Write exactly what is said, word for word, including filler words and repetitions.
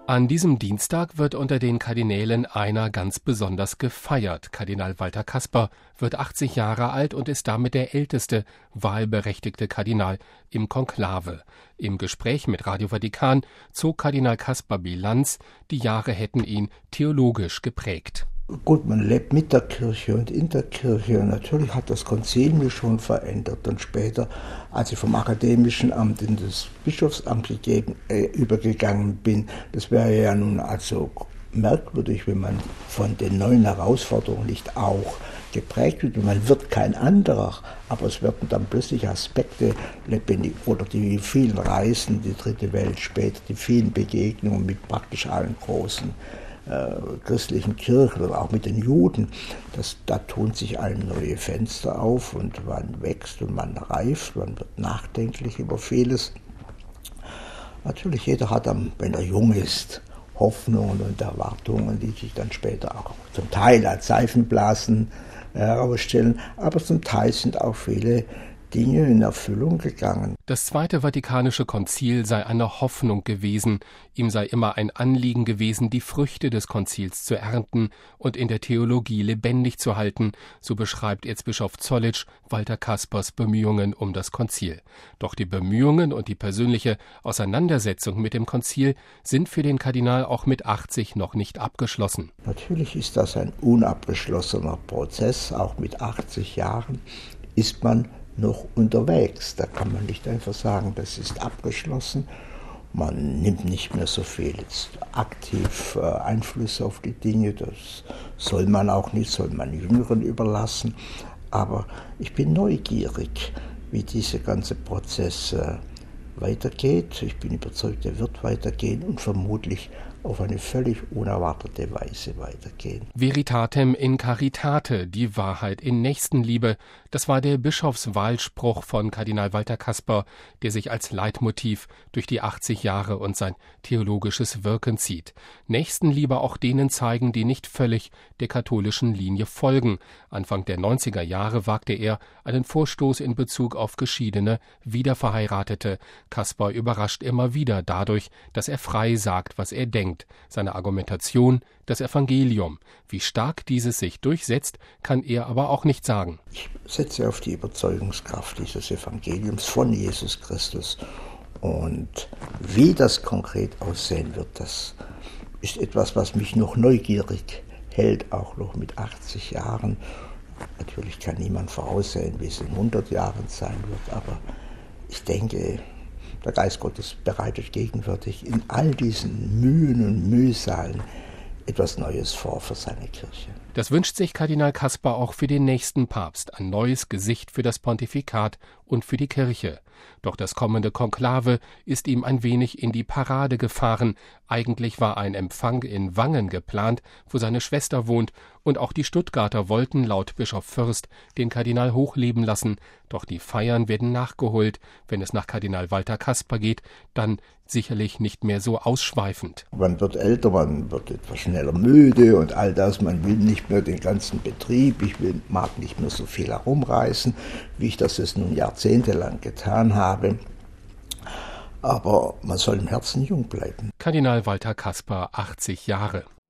An diesem Dienstag wird unter den Kardinälen einer ganz besonders gefeiert. Kardinal Walter Kasper wird achtzig Jahre alt und ist damit der älteste wahlberechtigte Kardinal im Konklave. Im Gespräch mit Radio Vatikan zog Kardinal Kasper Bilanz, die Jahre hätten ihn theologisch geprägt. Gut, man lebt mit der Kirche und in der Kirche. Und natürlich hat das Konzil mich schon verändert. Und später, als ich vom akademischen Amt in das Bischofsamt gegeben, äh, übergegangen bin, das wäre ja nun also merkwürdig, wenn man von den neuen Herausforderungen nicht auch geprägt wird. Und man wird kein anderer, aber es werden dann plötzlich Aspekte lebendig, oder die vielen Reisen, die dritte Welt, später die vielen Begegnungen mit praktisch allen großen christlichen Kirchen oder auch mit den Juden, das, da tun sich einem neue Fenster auf und man wächst und man reift, man wird nachdenklich über vieles. Natürlich, jeder hat, dann, wenn er jung ist, Hoffnungen und Erwartungen, die sich dann später auch zum Teil als Seifenblasen herausstellen, aber zum Teil sind auch viele Dinge in Erfüllung gegangen. Das Zweite Vatikanische Konzil sei eine Hoffnung gewesen. Ihm sei immer ein Anliegen gewesen, die Früchte des Konzils zu ernten und in der Theologie lebendig zu halten, so beschreibt Erzbischof Zollitsch Walter Kaspers Bemühungen um das Konzil. Doch die Bemühungen und die persönliche Auseinandersetzung mit dem Konzil sind für den Kardinal auch mit achtzig noch nicht abgeschlossen. Natürlich ist das ein unabgeschlossener Prozess. Auch mit achtzig Jahren ist man noch unterwegs. Da kann man nicht einfach sagen, das ist abgeschlossen. Man nimmt nicht mehr so viel jetzt aktiv äh, Einfluss auf die Dinge. Das soll man auch nicht, soll man Jüngeren überlassen. Aber ich bin neugierig, wie dieser ganze Prozess äh, weitergeht. Ich bin überzeugt, er wird weitergehen und vermutlich auf eine völlig unerwartete Weise weitergehen. Veritatem in Caritate, die Wahrheit in Nächstenliebe, das war der Bischofswahlspruch von Kardinal Walter Kasper, der sich als Leitmotiv durch die achtzig Jahre und sein theologisches Wirken zieht. Nächstenliebe auch denen zeigen, die nicht völlig der katholischen Linie folgen. Anfang der neunziger Jahre wagte er einen Vorstoß in Bezug auf geschiedene, wiederverheiratete. Kasper überrascht immer wieder dadurch, dass er frei sagt, was er denkt. Seine Argumentation, das Evangelium. Wie stark dieses sich durchsetzt, kann er aber auch nicht sagen. Ich setze auf die Überzeugungskraft dieses Evangeliums von Jesus Christus. Und wie das konkret aussehen wird, das ist etwas, was mich noch neugierig hält, auch noch mit achtzig Jahren. Natürlich kann niemand voraussehen, wie es in hundert Jahren sein wird, aber ich denke, der Geist Gottes bereitet gegenwärtig in all diesen Mühen und Mühsalen etwas Neues vor für seine Kirche. Das wünscht sich Kardinal Kasper auch für den nächsten Papst, ein neues Gesicht für das Pontifikat und für die Kirche. Doch das kommende Konklave ist ihm ein wenig in die Parade gefahren. Eigentlich war ein Empfang in Wangen geplant, wo seine Schwester wohnt, und auch die Stuttgarter wollten laut Bischof Fürst den Kardinal hochleben lassen. Doch die Feiern werden nachgeholt. Wenn es nach Kardinal Walter Kasper geht, dann sicherlich nicht mehr so ausschweifend. Man wird älter, man wird etwas schneller müde und all das. Man will nicht mehr den ganzen Betrieb. Ich will, mag nicht mehr so viel herumreisen, wie ich das jetzt nun jahrzehntelang getan habe. Aber man soll im Herzen jung bleiben. Kardinal Walter Kasper, achtzig Jahre.